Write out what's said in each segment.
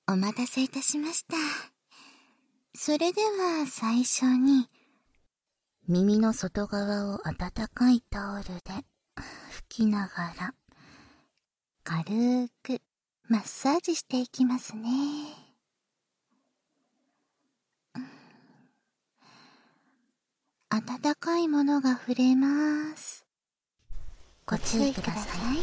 お待たせいたしました。それでは最初に、耳の外側を温かいタオルで拭きながら、軽くマッサージしていきますね。温かいものが触れます。ご注意ください。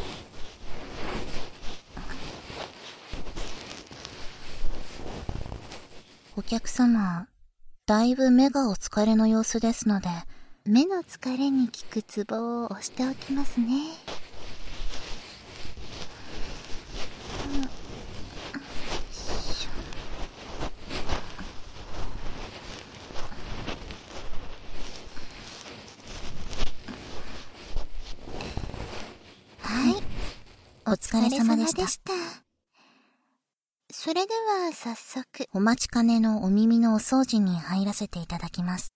お客様、だいぶ目がお疲れの様子ですので、目の疲れに効くツボを押しておきますね。はい、お疲れ様でした。それでは早速、お待ちかねのお耳のお掃除に入らせていただきます。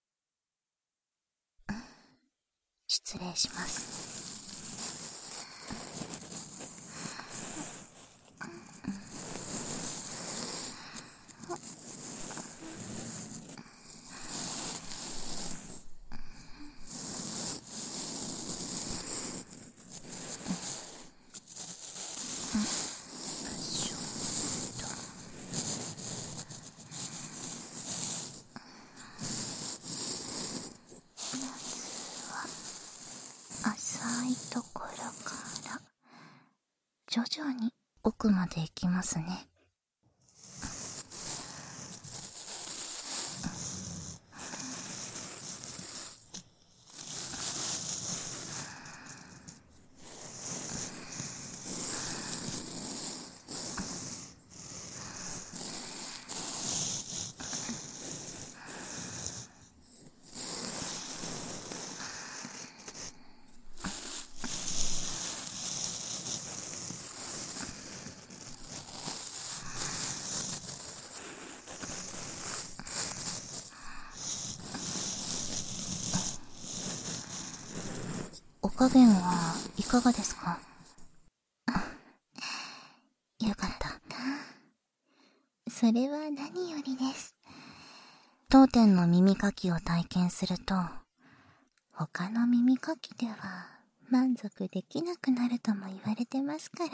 失礼します。浅いところから徐々に奥まで行きますね。お加減はいかがですか？よかった。それは何よりです。当店の耳かきを体験すると、他の耳かきでは満足できなくなるとも言われてますから。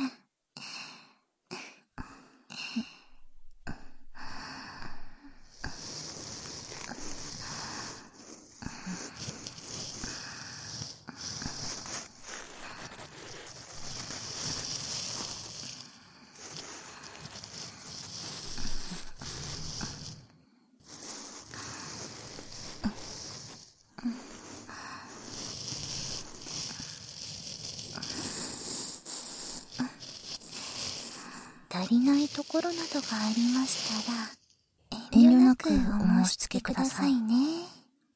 足りないところなどがありましたら、遠慮なくお申し付けくださいね。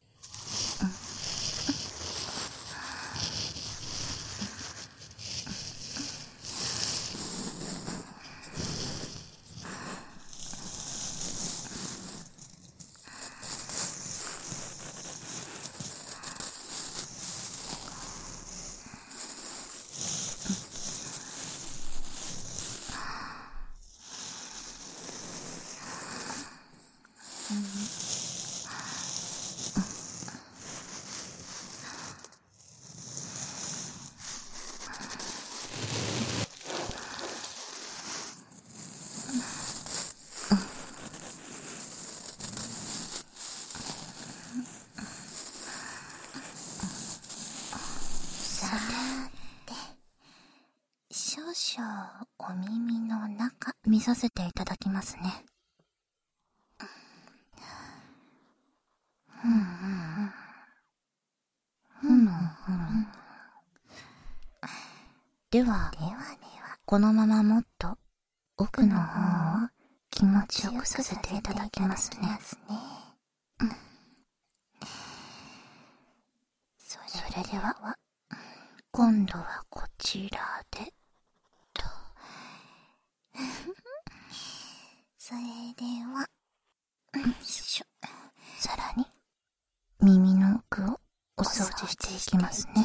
少々お耳の中見させていただきますね。ではこのままもっと奥の方を気持ちよくさせていただきますね。それでは今度はこちらでと。それではさらに耳の奥をお掃除していきますね。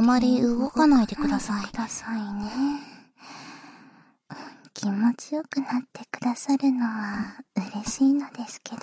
まり動かないでください。気持ちよくなってくださるのは嬉しいのですけど。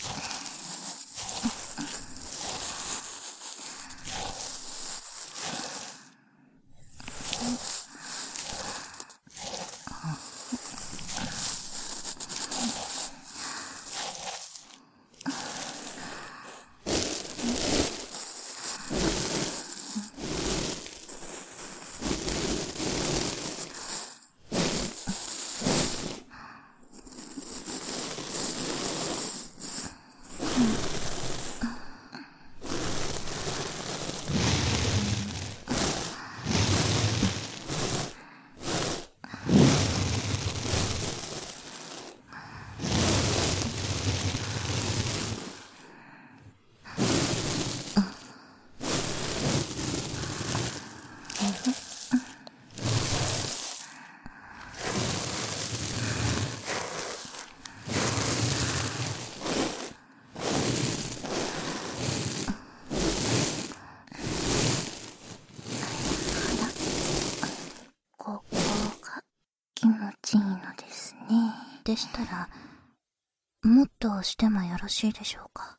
ここが気持ちいいのですね。でしたら、もっと押してもよろしいでしょうか。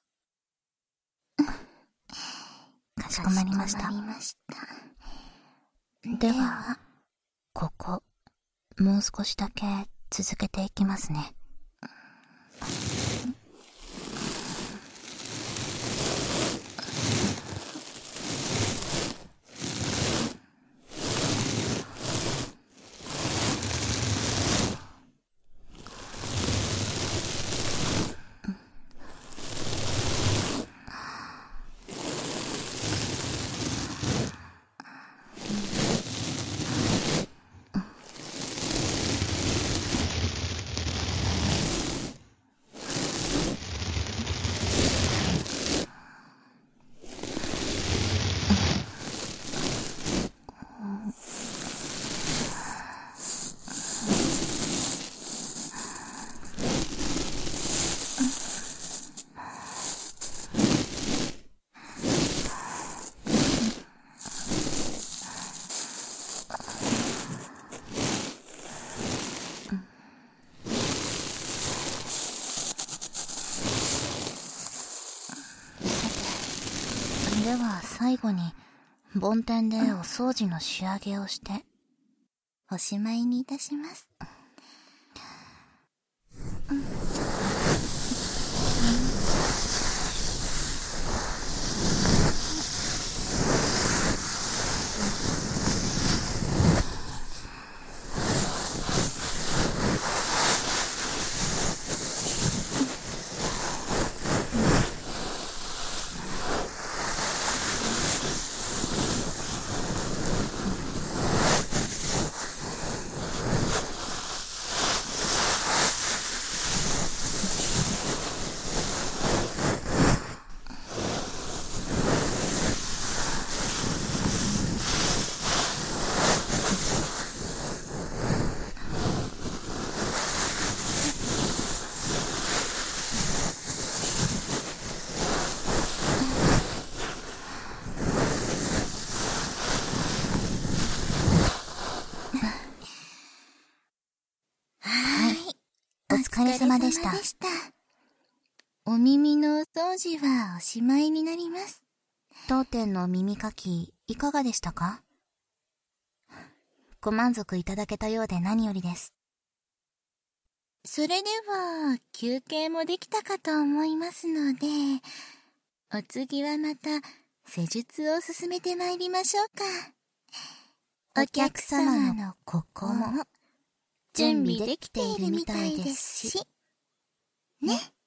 かしこまりました。では、ここ、もう少しだけ続けていきますね。では最後に梵天でお掃除の仕上げをしておしまいにいたします。お疲れ様でした。お耳のお掃除はおしまいになります。当店の耳かき、いかがでしたか？ご満足いただけたようで何よりです。それでは、休憩もできたかと思いますので、お次はまた、施術を進めてまいりましょうか。お客様のここも、準備できているみたいですし、ね。